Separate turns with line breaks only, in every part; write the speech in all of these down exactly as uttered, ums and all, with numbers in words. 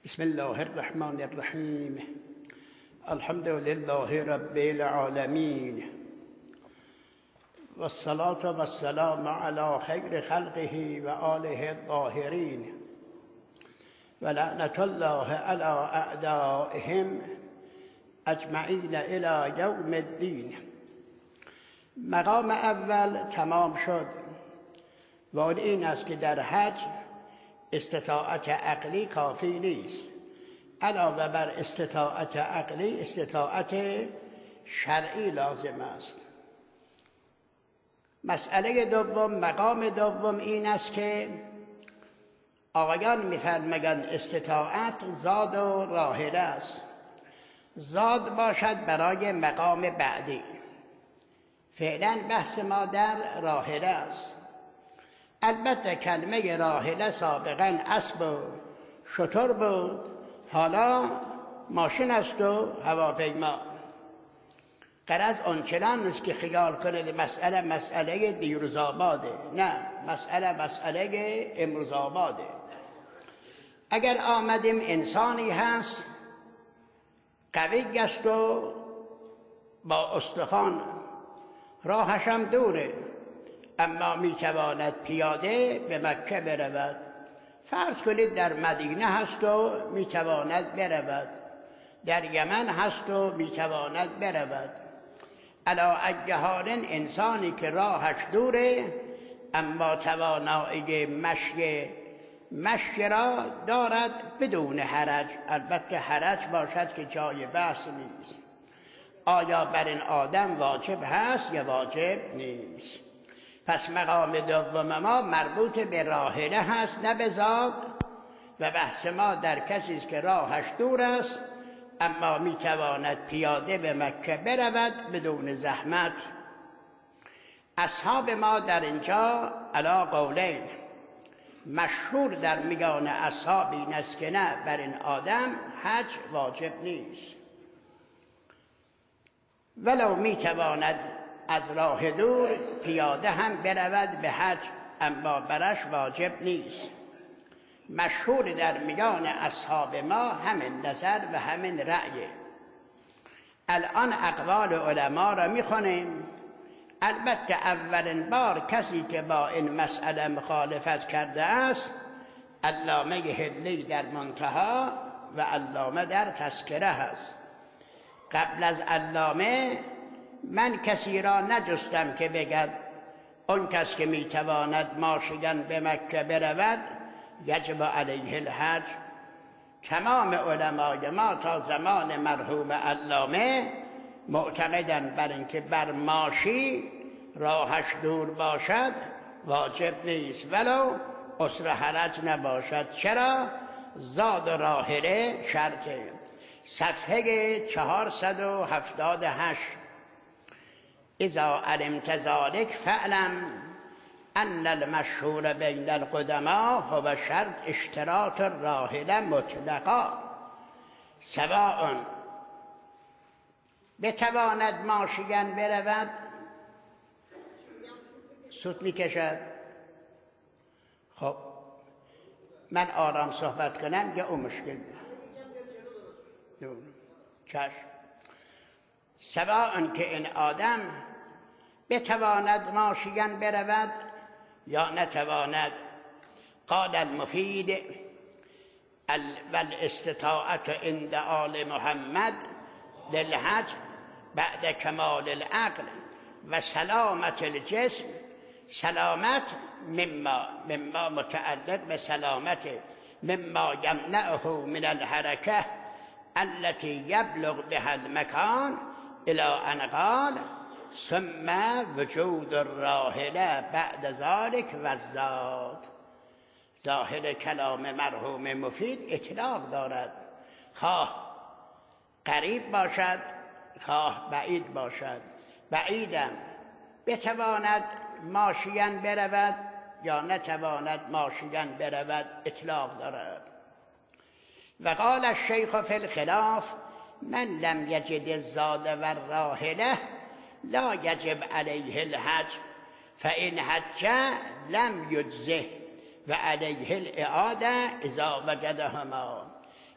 بسم الله الرحمن الرحیم. الحمد لله رب العالمین والصلاة والسلام على خیر خلقه و آله الطاهرین و لعنة الله على اعدائهم اجمعین الى یوم الدین. مقام اول تمام شد و این است که در حج استطاعت عقلی کافی نیست. علاوه بر استطاعت عقلی استطاعت شرعی لازم است. مسئله دوم، مقام دوم این است که آقایان می‌فرمایند استطاعت زاد و راحله است. زاد باشد برای مقام بعدی. فعلا بحث ما در راحله است. البته کلمه راحله سابقا اسب و شتر بود، حالا ماشین است و هواپیما. غرض آنچنان است که خیال کنید مسئله مسئله دیروز آباده. نه، مسئله مسئله امروز آباده. اگر آمدیم انسانی هست قوی است و با استخوان، راهش هم دوره، اما میتواند پیاده به مکه برود. فرض کنید در مدینه هست و میتواند برود، در یمن هست و میتواند برود. علی ای حال انسانی که راهش دوره اما توانایی مشی مشی را دارد بدون حرج. البته حرج باشد که جای بحث نیست. آیا بر این آدم واجب هست یا واجب نیست؟ پس مقام دوم ما مربوط به راحله هست، نه به زاد. و بحث ما در کسی است که راهش دور است اما میتواند پیاده به مکه برود بدون زحمت. اصحاب ما در اینجا علی قولین. مشهور در میان اصحاب این است که نه، بر این آدم حج واجب نیست، ولو میتواند از راه دور پیاده هم برود به حج، اما برش واجب نیست. مشهور در میان اصحاب ما همین نظر و همین رأی. الان اقوال علما را میخونیم. البته اولین بار کسی که با این مسئله مخالفت کرده است علامه هلی در منتهی و علامه در تذکره هست. قبل از علامه من کسی را نجستم که بگد اون کس که میتواند ماشیان به مکه برود یجب علیه الحج. تمام علمای ما تا زمان مرحوم علامه معتقدند بر اینکه بر ماشی راهش دور باشد واجب نیست، ولو عسر حرج نباشد. چرا؟ زاد و راحله شرطه. صفحه چهارصد و هفتاد و هشت. اذا علمت ذلك فاعلم ان المشهور بین القدماء هو شرط اشتراط الراحله مطلقا سواء بتواند ماشیان برود. سوت میکشد. خب من آرام صحبت کنم یا اون مشکل چشم. سواء که این آدم بتواند ماشیان برود یا نتواند. قال المفید والاستطاعت عند آل محمد للحج بعد کمال العقل و سلامت الجسم. سلامت مما مما متعلق به سلامت مما یمنعه من الحرکه التي یبلغ بها المکان الى ان قال ثم وجود الراحله بعد ذلك و الزاد. ظاهر کلام مرحوم مفید اطلاق دارد، خواه قریب باشد خواه بعید باشد. بعیدم بتواند ماشیان برود یا نتواند ماشیان برود اطلاق دارد. و قال الشیخ فی الخلاف من لم یجد الزاد و الراحله لا یجب علیه الحج فان حج لم یجزه و علیه الاعاده اذا وجدهما.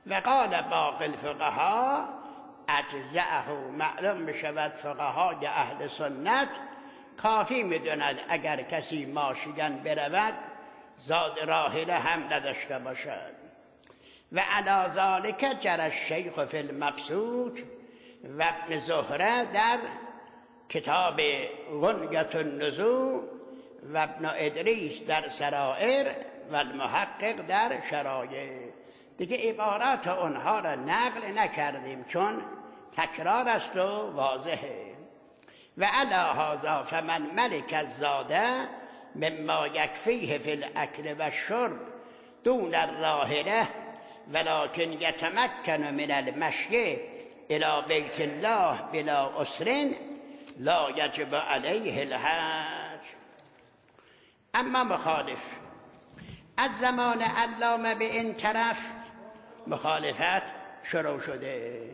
و قال باقی الفقها اجزعه. معلوم میشود فقهای اهل سنت کافی میدوند اگر کسی ماشین برود زاد راحله هم نداشته باشد. و علی ذلک جری الشیخ فی المبسوط و ابن زهره در کتاب غنیة النزوع و ابن ادریس در سرائر و المحقق در شرایع. دیگه عبارات اونها را نقل نکردیم چون تکرار است و واضحه. و علی هذا فمن ملک الزاده مما یکفیه فی الاکل و الشرب دون الراحله ولکن یتمکن من المشی الی بیت الله بلا عسر لا یجب علیه الحج. اما مخالف از زمان علامه به این طرف مخالفت شروع شده.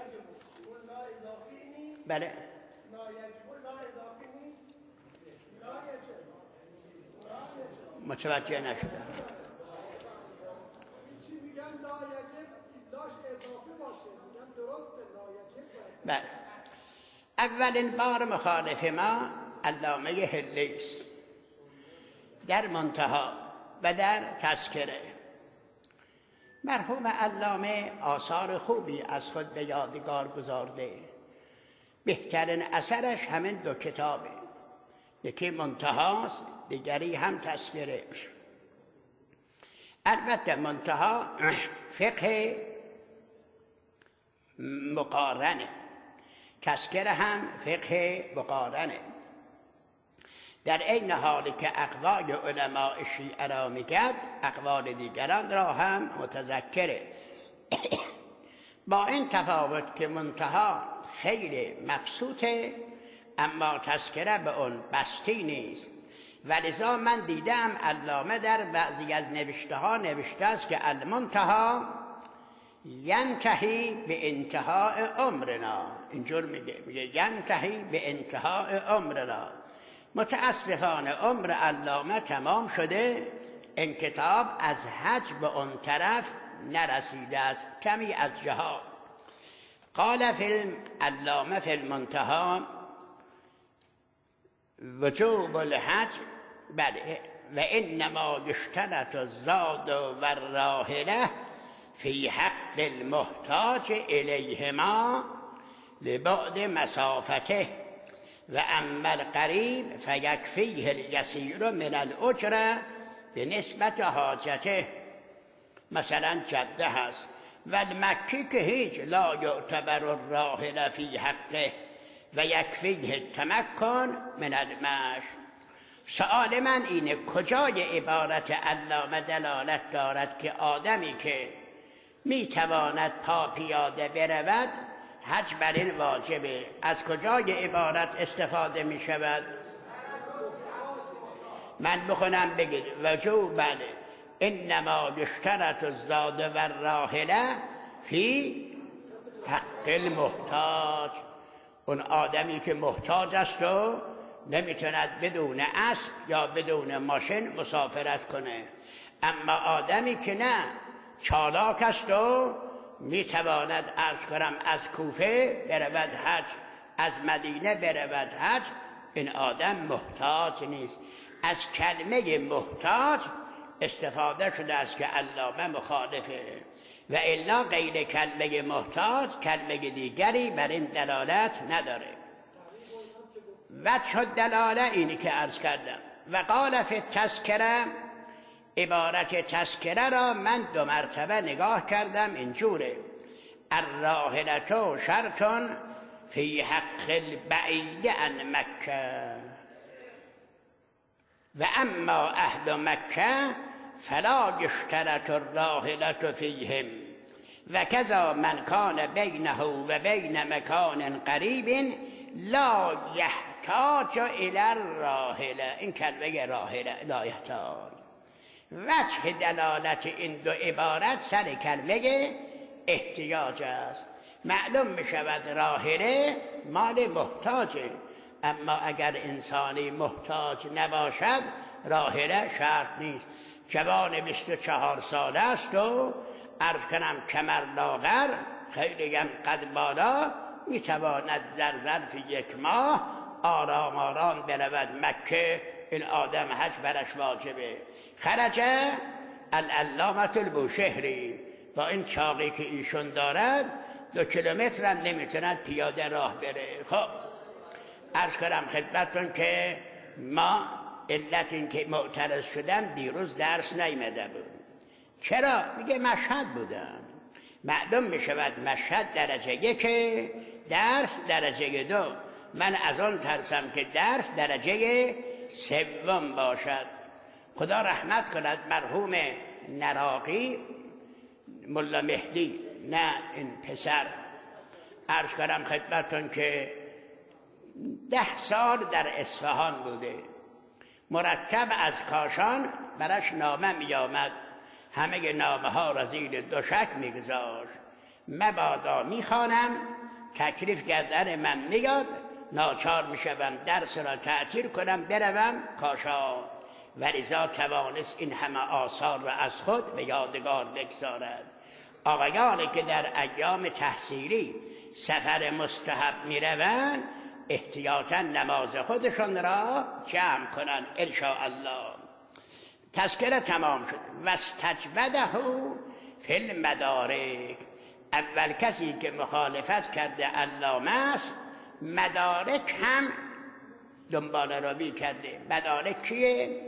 بله متوجه نشدم.
چی میگن لا یجب لاش اضافه باشه، میگن درسته لا یجب.
بله اولین بار مخالف ما علامه حلی است در منتها و در تذکره. مرحوم علامه آثار خوبی از خود به یادگار گذارده. بهترین اثرش همین دو کتابه، یکی منتهاست دیگری هم تذکره. البته منتها فقه مقارنه، تذکره هم فقه مقارنه. در این حالی که اقوال علماء شیعه را میگد اقوال دیگران را هم متذکره. با این تفاوت که منتها خیلی مبسوطه اما تذکره به اون بستی نیست. ولذا من دیدم علامه در بعضی از نوشته ها نوشته است که المنتها ینتهی به انتهای عمرنا. اینجور میگه میگه ینتهی به انتهای عمرنا. متاسفانه عمر علامه تمام شده، این کتاب از حج به اون طرف نرسیده است، کمی از جهاد. قال فی علامه فی المنتها وجوب الحج بله و انما یشترط الزاد و الراحله فی حق المحتاج الیهما لبعد مسافته و اما القریب فیکفیه الیسیر من الاجره به نسبت حاجته. مثلا جده هست و المکی که هیچ لا یعتبر الراحله فی حقه و یکفیه التمکن من المشی. سؤال من اینه کجای عبارت علامه دلالت دارد که آدمی که میتواند پا پیاده برود حج بر این واجبه؟ از کجای عبارت استفاده می شود؟ من بخونم بگید وجوب بله انما یشترط الزاد و الراحله فی حق المحتاج. اون آدمی که محتاج است و نمیتوند بدون اسب یا بدون ماشین مسافرت کنه، اما آدمی که نه چالاک است و میتواند عرض کنم از کوفه برود حج، از مدینه برود حج، این آدم محتاج نیست. از کلمه محتاج استفاده شده است که علامه مخالفه و الا غیر کلمه محتاج کلمه دیگری بر این دلالت نداره. وجه دلاله اینی که عرض کردم. و قال فی تذکره، عبارت تذکره را من دو مرتبه نگاه کردم اینجوره الراحلة شرط فی حق البعید عن مکه و اما اهل مکه فلا یشترط الراحلة فیهم و کذا من کان بینه و بین مکان قریب لا یحتاج الی الراحله. این کلمه راحله لا یحتاج، وجه دلالت این دو عبارت سر کلمه احتیاج است. معلوم می شود راحله مال محتاجه، اما اگر انسانی محتاج نباشد راحله شرط نیست. جوان بیست و چهار ساله است و عرض کنم کمر لاغر خیلی هم قد بالا میتواند در ظرف یک ماه آرام آرام برود مکه. این آدم حج برش واجبه. خرج العلامة البوشهری، با این چاقی که ایشون دارد دو کیلومتر هم نمیتوند پیاده راه بره. خب عرض کنم خدمتتون که ما علت این که معترض شدم دیروز درس نیامده بود. چرا؟ میگه مشهد بودم. معلوم میشود مشهد درجه یک، درس درجه دو. من از آن ترسم که درس درجه سوم باشد. خدا رحمت کند مرحوم نراقی ملا مهدی، نه این پسر، عرض کنم خدمتتون که ده سال در اصفهان بوده. مرتب از کاشان برش نامه می آمد، همه نامه ها را زیر دوشک می گذاشت. مبادا می خوانم تکلیف گردن من میاد، ناچار می شوم درس را تعطیل کنم بروم کاشان. ولذا توانست این همه آثار را از خود به یادگار بگذارد. آقایانی که در ایام تحصیلی سفر مستحب می روند احتیاطاً نماز خودشون را جمع کنن انشاءالله. تذکره تمام شد. واستجوده فی المدارک، اول کسی که مخالفت کرده علامه است، مدارک هم دنبال روی کرده. مدارک کیه؟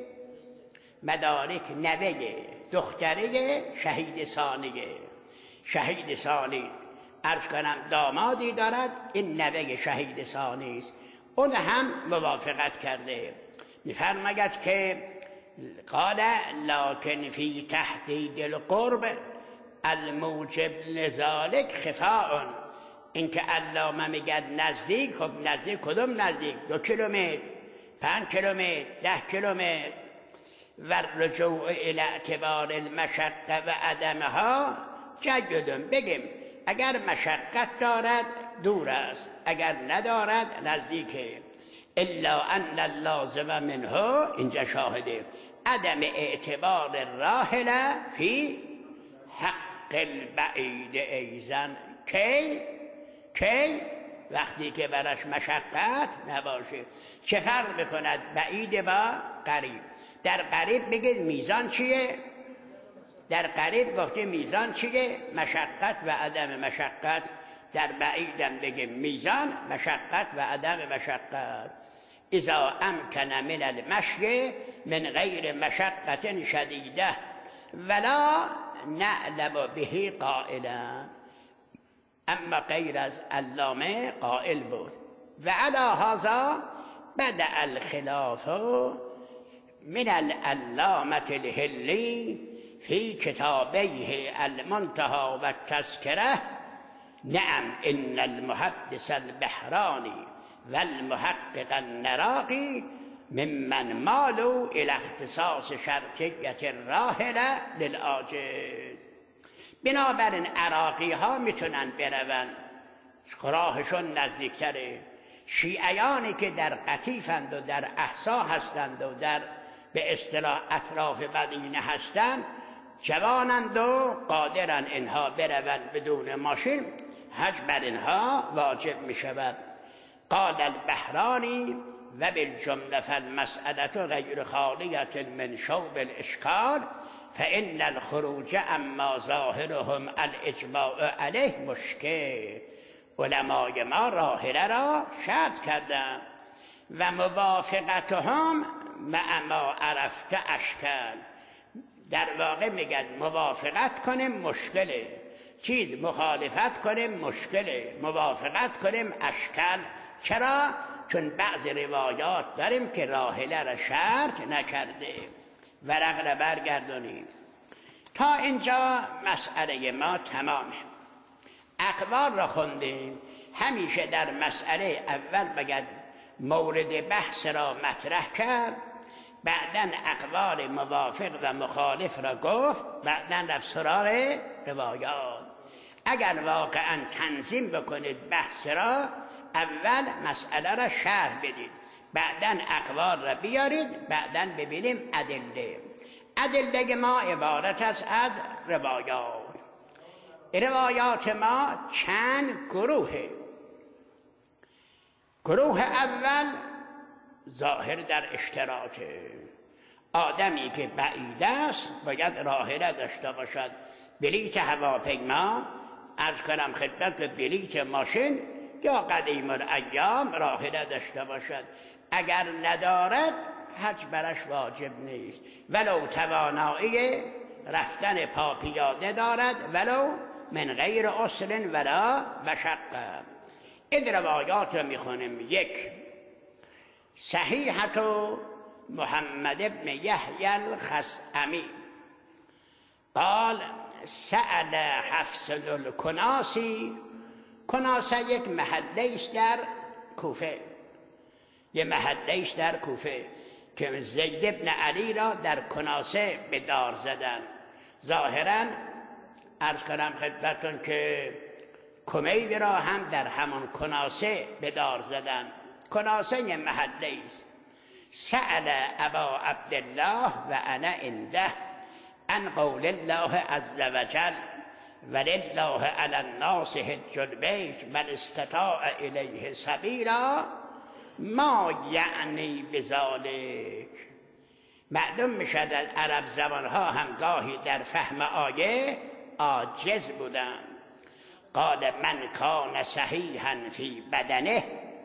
مدارک نوه دختره شهید ثانیه. شهید ثانی عرض کنم دامادی دارد، این نوه شهید ثانی است، اون هم موافقت کرده. میفرماید که قال لکن فی تحدید القرب الموجب لذالک خفاء. اینکه علامه میگه نزدیک، خب نزدیک کدوم نزدیک؟ دو کیلومتر، پنج کیلومتر، ده کیلومتر. و رجوع الی اعتبار المشقه و عدمها جیدون. بگیم اگر مشقت دارد دور است، اگر ندارد نزدیکه. الا ان اللازم منه، اینجا شاهده، عدم اعتبار راحله فی حق البعید ایزن. کی؟ کی؟ وقتی که برش مشقت نباشه. چه فرق بکند بعید با قریب؟ در قریب بگید میزان چیه؟ در قریب گفته میزان چیه؟ مشقت و عدم مشقت. در بعیدم بگیم میزان مشقت و عدم مشقت. اذا امکن من المشی من غیر مشقت شدیده ولا نعلم به قائلا. اما غیر از علامه قائل بود. و علی هذا بدأ الخلاف من العلامة الهلی فی کتابیه المنتهى و التذکره. نعم ان المحدث البحرانی و المحقق النراقی ممن مالوا الى اختصاص شرطیت الراحله للعاجز. بنابراین عراقی ها میتونن برون، راهشون نزدیکتره. شیعیانی که در قطیفند و در احسا هستند و در به اصطلاح اطراف مدینه هستند، جوانند و قادرن اینها بروند بدون ماشین، حج بر اینها واجب می شود. قال البحرانی و بالجمله فالمسألة غیر خالیة من شوب الاشکال فإن الخروج اما ظاهرهم الاجماع علیه مشکل. علمای ما راحله را شرط کردند و موافقتهم مع ما عرفت اشکال. در واقع میگن موافقت کنیم مشکله، چیز مخالفت کنیم مشکله، موافقت کنیم اشکال. چرا؟ چون بعض روایات داریم که راحله را شرط نکرده. ورق را برگردونیم. تا اینجا مسئله ما تمامه. اقوال را خوندیم. همیشه در مسئله اول بگد مورد بحث را مطرح کرد، بعدن اقوال موافق و مخالف را گفت، بعدن رفت سراغ روایات. اگر واقعا تنظیم بکنید بحث را، اول مسئله را شرح بدید، بعدن اقوال را بیارید، بعدن ببینیم ادله. ادله ما عبارت است از روایات. روایات ما چند گروهه. گروه اول ظاهر در اشتراکه، آدمی که بعید است باید راحله داشته باشد، بلیط هواپیما، عرض کنم خدمت، بلیط ماشین یا قدیم الایام راحله داشته باشد. اگر ندارد حج برش واجب نیست، ولو توانایی رفتن پا پیاده دارد، ولو من غیر عسر ولا مشقه. این روایات رو میخونیم. یک، صحیحة محمد ابن یحیی الخثعمی قال سأل حفص الکناسی. کناسه یک محله است در کوفه، یه محله است در کوفه که زید ابن علی را در کناسه به دار زدن. ظاهرا عرض کنم خدمتتون که کمیل را هم در همان کناسه به دار زدن. کناسه یه محله است. سأل ابا عبدالله و انا عنده عن قول الله عز وجل ولله علی الناس حج البیت من استطاع الیه سبیلا. ما یعنی بذالک. معلوم میشد از عرب زبانها هم گاهی در فهم آیه عاجز بودن. قال من کان صحیحا فی بدنه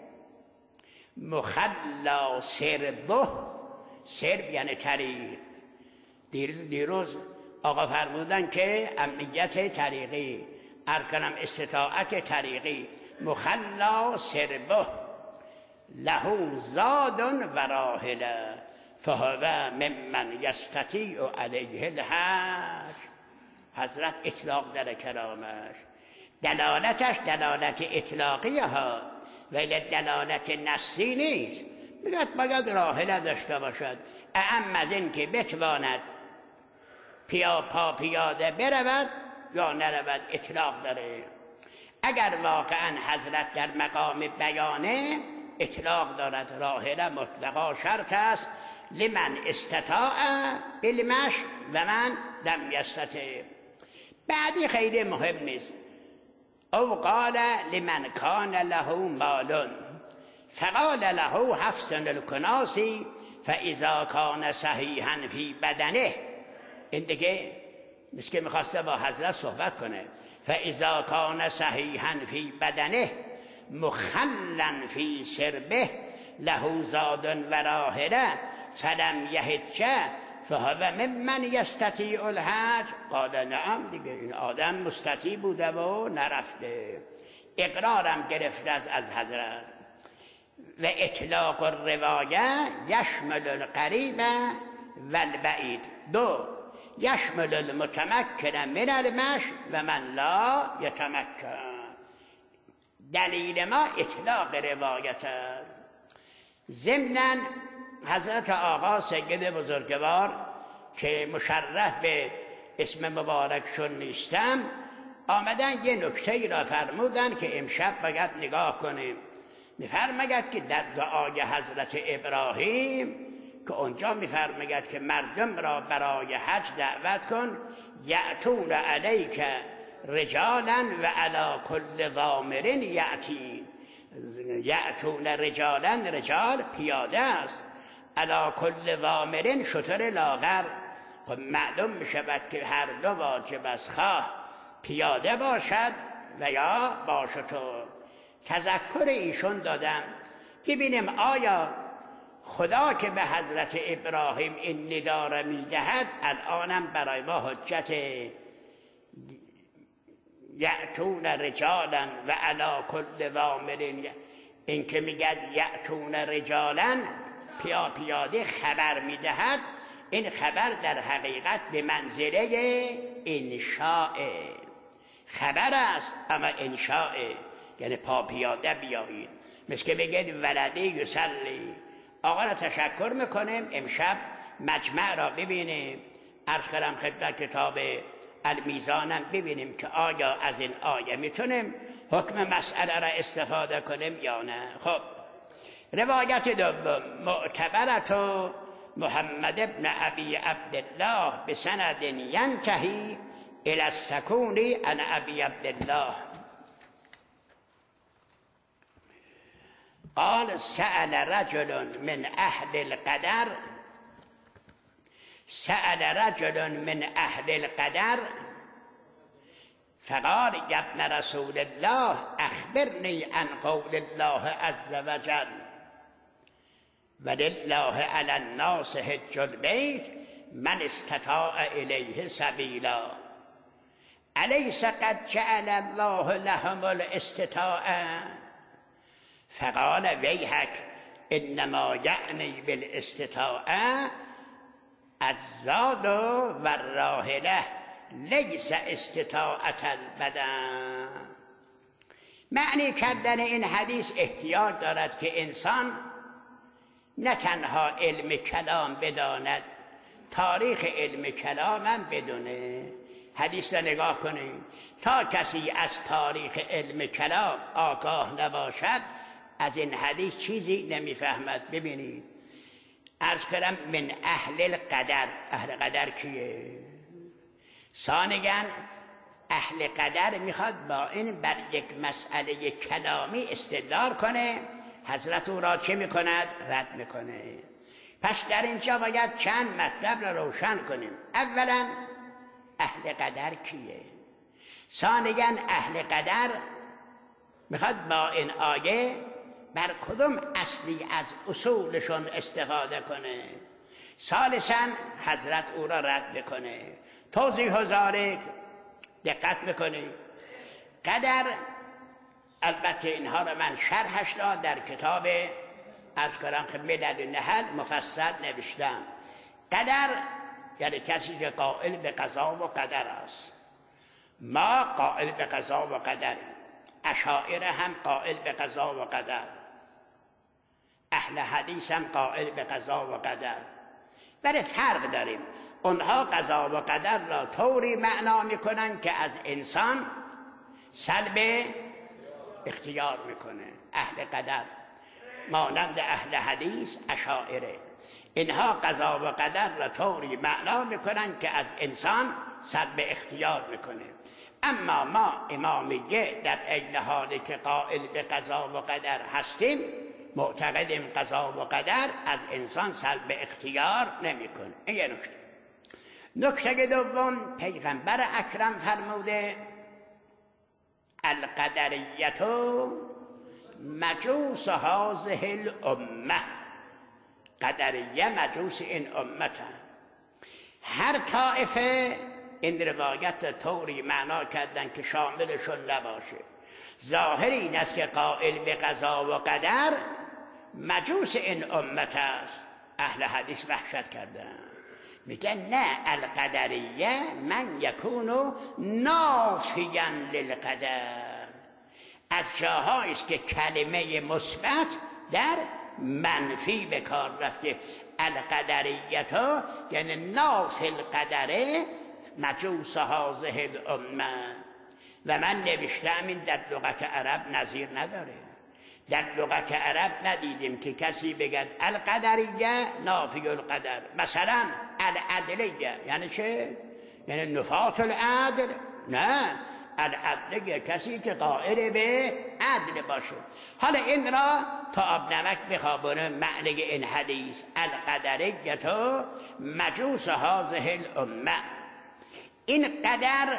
مخلا سربه. سرب یعنی طریق. دیروز, دیروز آقا فرمودن که امنیت طریقی، ارکنم استطاعت طریقی، مخلا سربه له زاد و راحله فهو ممن یستطیع علیه الحج. حضرت اطلاق در کلامش، دلالتش دلالت اطلاقی ها ولی دلالت نصی نیست. میگه باید راحله داشته باشد، اعم از این که بتواند پیا پا پیاده برود یا نرود اطلاق داره. اگر واقعا حضرت در مقام بیانه اطلاق دارد، راحله مطلقا شرط است لمن استطاع بالمشی و من لم یستطع. بعدی خیلی مهم نیست. او قال لمن کان له مال فقال له حفص الکناسی فاذا کان صحیحا فی بدنه. این دیگه مثل که میخواسته با حضرت صحبت کنه. فاذا کان صحیحا فی بدنه مخلا فی سربه له زاد و راحله فلم یحج فهو ممن یستطیع الحج. قال نعم. دیگه این آدم مستطیع بوده و نرفته، اقرارم گرفته از از حضرت. و اطلاق الروایه یشمل القریب و البعید. دو، یشمل المتمکن من المشی و من لا یتمکن. دلیل ما اطلاق روایت است. ضمناً حضرت آقا سید بزرگوار که مشرف به اسم مبارکشون نیستم آمدن یه نکته را فرمودن که امشب باید نگاه کنیم. میفرماید که در دعای حضرت ابراهیم که اونجا میفرماید که مردم را برای حج دعوت کن، یأتون علیک رجالا و علی کل ضامر یأتین. یأتون رجالا، رجال پیاده است، علی کل ضامر شتر لاغر. خب معلوم میشود که هر دو واجب است، خواه پیاده باشد و یا با شتر. تذکر ایشون دادم ببینیم آیا خدا که به حضرت ابراهیم این ندا را میدهد الانم برای ما حجت یأتون رجالا و علی کل ضامر. این که میگد یأتون رجالا پیا پیاده خبر میدهد، این خبر در حقیقت به منزله انشاء خبر است، اما انشاء یعنی پا پیاده بیایید. مثل که بگید ولده یصلی. آقا را تشکر میکنیم امشب مجمع را ببینیم، عرض کنم خدمت کتاب المیزانم ببینیم که آیا از این آیه میتونیم حکم مسئله را استفاده کنیم یا نه. خب روایت دوم معتبرت محمد ابن ابی عبدالله بسند ینتهی الى السکون عن ابی عبدالله قال سأل رجل من اهل القدر سأل رجل من اهل القدر فقال يا ابن رسول الله اخبرني عن قول الله عز وجل ولله على الناس حج البيت من استطاع الیه سبیلا الیس قد جعل الله لهم الاستطاعة فقال ویحک انما یعنی بالاستطاعة الزاد و الراحله لیس استطاعت البدن. معنی کردن این حدیث احتیاج دارد که انسان نه تنها علم کلام بداند، تاریخ علم کلام هم بدونه. حدیث را نگاه کنید، تا کسی از تاریخ علم کلام آگاه نباشد از این حدیث چیزی نمیفهمد. ببینید عرض کردم من اهل القدر. اهل قدر کیه؟ ثانیاً اهل قدر میخواد با این بر یک مسئله کلامی استدلال کنه، حضرت او را چه میکند؟ رد میکنه. پس در اینجا باید چند مطلب را روشن کنیم. اولا اهل قدر کیه؟ ثانیاً اهل قدر میخواد با این آیه بر کدوم اصلی از اصولشون استفاده کنه. ثالثاً حضرت او را رد میکنه. توضیح و ذالک دقت میکنی. قدر البته اینها را من شرحش را در کتاب عرض کنم خدمت در نحل مفصل نوشتم. قدر یعنی کسی که قائل به قضا و قدر است. ما قائل به قضا و قدر، اشاعره هم قائل به قضا و قدر، اهل حدیث هم قائل به قضا و قدر. ولی فرق داریم. اونها قضا و قدر را طوری معنا میکنن که از انسان سلب اختیار میکنه. اهل قدر مانند اهل حدیث اشاعره، اینها قضا و قدر را طوری معنا میکنن که از انسان سلب اختیار میکنه. اما ما امامیه در عین حالی که قائل به قضا و قدر هستیم معتقدیم قضا و قدر از انسان سلب اختیار نمیکنه. این یه نکته. نکته دوم، پیغمبر اکرم فرموده القدریت مجوس هذه الامه. قدریه مجوس این امته. هر طائفه این روایت طوری معنا کردن که شاملشون نباشه. ظاهر این است که قائل به قضا و قدر مجوس این امت است. اهل حدیث وحشت کردن، میگن نه، القدریه من یکونو نافیا للقدر. از جاهایی است که کلمه مثبت در منفی به کار رفته. القدریت یعنی نافی القدر مجوس هذه الامه. و من نوشتم این در لغت عرب نظیر نداره. در لغت عرب ندیدیم که کسی بگد القدریه نافی القدر. مثلا العدلیه یعنی چه؟ یعنی نفات العدل؟ نه، العدلیه کسی که قائل به عدل باشه. حالا این را تا آب نمک بخوابونه معنی این حدیث القدریه تو مجوس هذه الامه. این قدر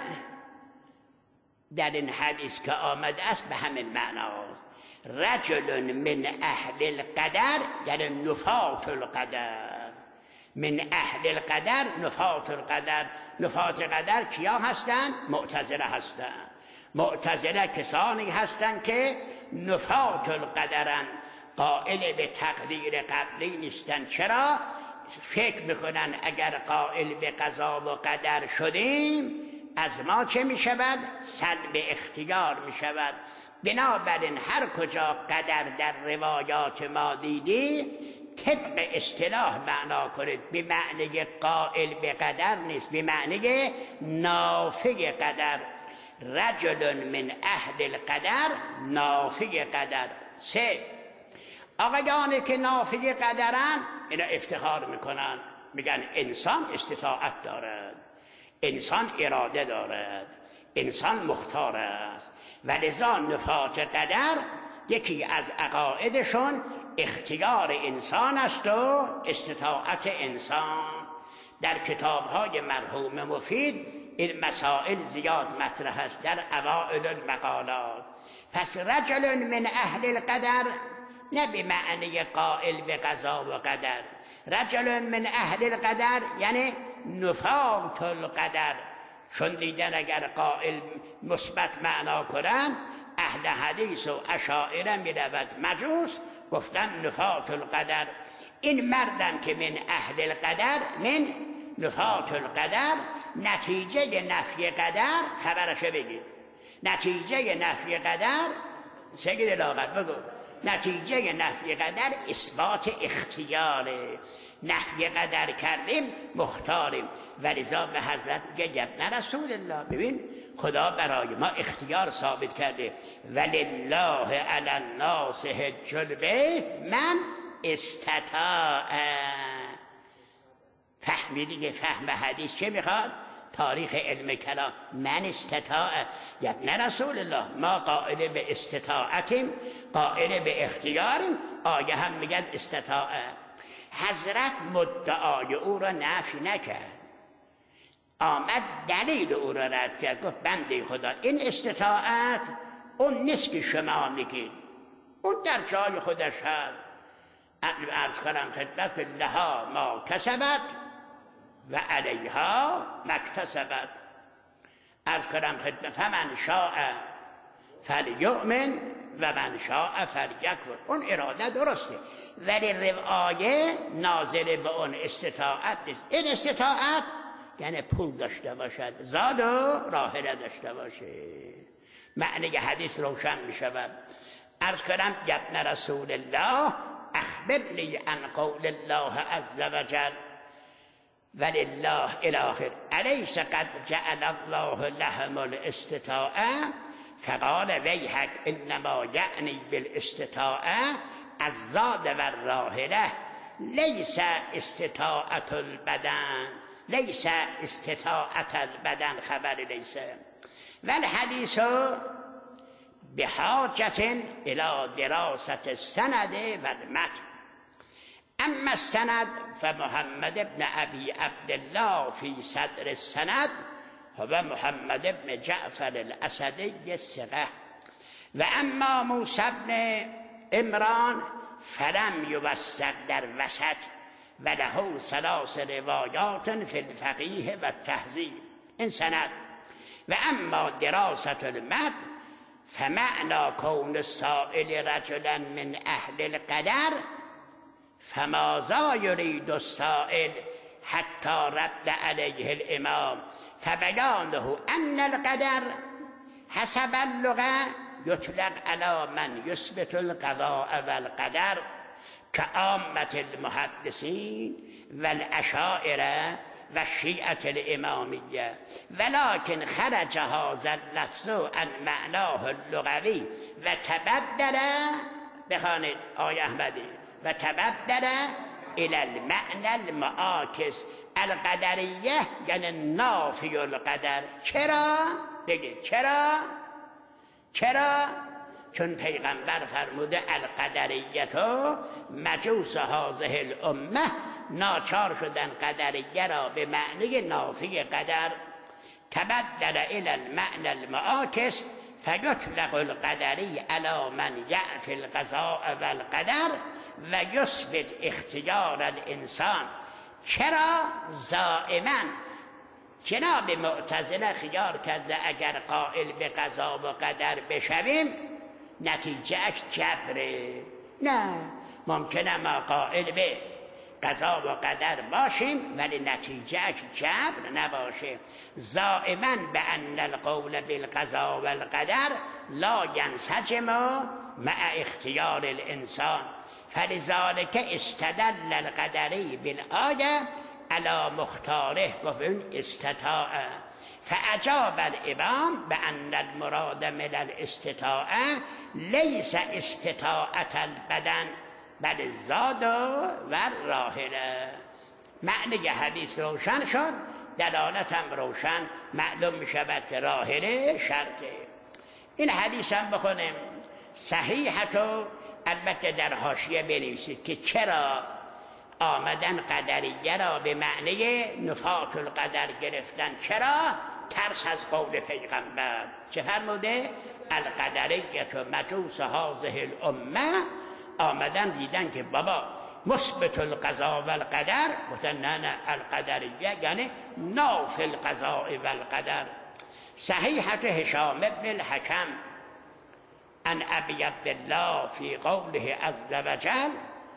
در این حدیث که آمده است به همین معناست. رجل من اهل القدر یعنی نفات القدر. من اهل القدر نفات القدر. نفات قدر کیا هستند؟ معتزله هستند. معتزله کسانی هستند که نفات القدرن، قائل به تقدیر قبلی نیستند. چرا؟ فکر میکنن اگر قائل به قضا و قدر شدیم از ما چه میشود؟ سلب اختیار میشود. بنابراین هر کجا قدر در روایات ما دیدی طبق اصطلاح معنا کنید. به معنی قائل به قدر نیست، به معنی نافی قدر. رجل من اهل القدر نافی قدر. سه، آقایانی که نافی قدرن اینا افتخار میکنن، میگن انسان استطاعت دارد، انسان اراده دارد، انسان مختار است و لذا نفات قدر یکی از عقایدشون اختیار انسان است و استطاعت انسان. در کتاب‌های مرحوم مفید این مسائل زیاد مطرح است در اوائل المقالات. پس رجل من اهل القدر نه به معنی قائل به قضا و قدر، رجل من اهل القدر یعنی نفات القدر، چون دیدن اگر قائل مثبت معنا کنن اهل حدیث و اشاعره می رود مجوس، گفتن نفات القدر. این مردم که من اهل القدر، من نفات القدر، نتیجه نفی قدر خبرش بگیر. نتیجه نفی قدر سگید لاغت بگو، نتیجه نفی قدر اثبات اختیاره. نفی قدر کردیم مختاریم، ولذا به حضرت میگه نه رسول الله، ببین خدا برای ما اختیار ثابت کرده، ولله علی الناس حج البیت من استطاع. فهمیدی که فهم حدیث چه میخواد؟ تاریخ علم کلام. من استطاع یعنی نه رسول الله، ما قائل به استطاعتیم، قائل به اختیاریم. آیه هم میگن استطاع. حضرت مدعای او را نفی نکرد، آمد دلیل او را رد کرد، گفت بنده خدا این استطاعت اون نیست که شما میگید، اون در جای خودش هست. عرض کنم خدمت که لها ما کسبت و علیها مکتسبت. عرض کنم خدمت فمن شاء فلیؤمن و من شاء فلیکفر. اون اراده درسته، ولی روایه نازل به اون استطاعت نیست. این استطاعت یعنی پول داشته باشد، زاد و راحله داشته باشه. معنی حدیث روشن می شود. عرض کنم ابن رسول الله اخبرنی عن قول الله عز وجل ولله الاخر الیس قد جعل الله لهم الاستطاعه فقال ویحک انما یعنی بالاستطاعه الزاد و الراحله لیس استطاعت البدن، لیس استطاعت البدن خبر لیس. والحدیث بحاجة الى دراسة السند و المتن. اما السند فمحمد بن ابي عبد الله في صدر السند هو محمد بن جعفر الاسدی الثقه، و اما موسی بن عمران فلم یوثق در وسط و له ثلاث روایات فی الفقیه و التهذیب. این سند. و اما دراسة المتن فمعنى كون السائل رجلا من اهل القدر فماذا يريد السائل حتى رد عليه الامام فبيانه ان القدر حسب اللغة يطلق على من يثبت القضاء والقدر كعامة المحدثين والأشاعرة والشيعة الإمامية، ولكن خرج هذا اللفظ عن معناه اللغوي وتبدل بخانید آیه احمدی وتبدل الى المعنى المعاکس. القدریه یعنی نافی القدر. چرا؟ بگید چرا؟ چرا؟ چون پیغمبر فرموده القدریتو مجوس هذه الامه، ناچار شدن قدریه را به معنی نافی قدر. تبدل الى المعنى المعاکس فیطلق القدری علی من یعفی القضاء والقدر و یثبت اختیار الانسان. چرا؟ زائما جناب معتزله خیال کرده اگر قائل به قضا و قدر بشویم نتیجهش جبره. نه، ممکنه ما قائل به قضا و قدر باشیم ولی نتیجهش جبر نباشه. زائما به ان القول بالقضا والقدر لا ينسجم مع اختیار الانسان، فلذلك استدل القدری بالآیه على مختاره و استطاع. فاجاب الامام بان المراد من الاستطاعه ليس استطاعت البدن بل الزاد و الراحله. معنی حدیث روشن شد. دلالتم روشن معلوم می شود که راحله شرطه. این حدیث هم بخونیم صحیحتو البته در حاشیه بنویسید که چرا آمدن قدریه را به معنی نفات القدر گرفتن، چرا ترس از قول پیغمبر. چه فرموده؟ القدریه مجوس هذه الامه، آمدن دیدن که بابا مثبت القضاء و القدر، گفتن نه نه القدریه یعنی نافی القضاء و القدر. صحیحت هشام ابن الحکم عن ابی عبدالله فی قوله عز وجل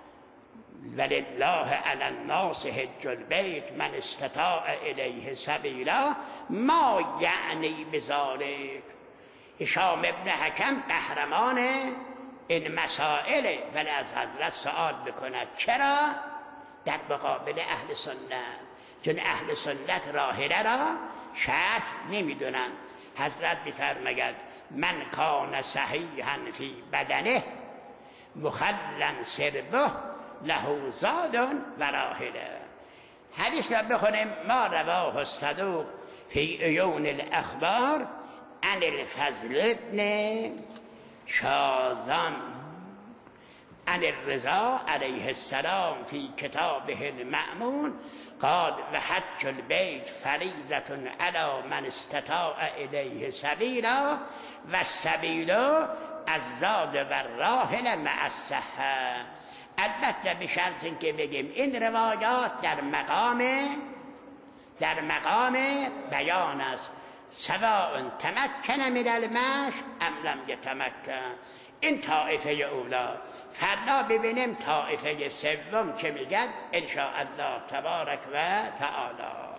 ولله علی الناس حج البیت من استطاع الیه سبیلا، ما یعنی بذالک. هشام ابن حکم قهرمان این مسائل، ولی از حضرت سوال بکند چرا در مقابل اهل سنت، چون اهل سنت راحله را شرط نمیدونن. حضرت بفرماید من کان صحیحا فی بدنه مخلا سربه له زاد و راحله. حدیث را بخونیم ما رواه الصدوق فی عیون الاخبار عن الفضل ابن شازان عن الرضا علیه السلام فی کتابه المأمون قال و حج البیت فریضة علی من استطاع الیه سبیلا و السبیل الزاد و الراحل مع الصحة. البته به شرط اینکه بگیم این روایات در مقام در مقام بیان است، سواء تمکن من المشی ام لم یتمکن. این طائفه اولا. فردا ببینیم طائفه سوم چه میگن ان شاء الله تبارک و تعالی.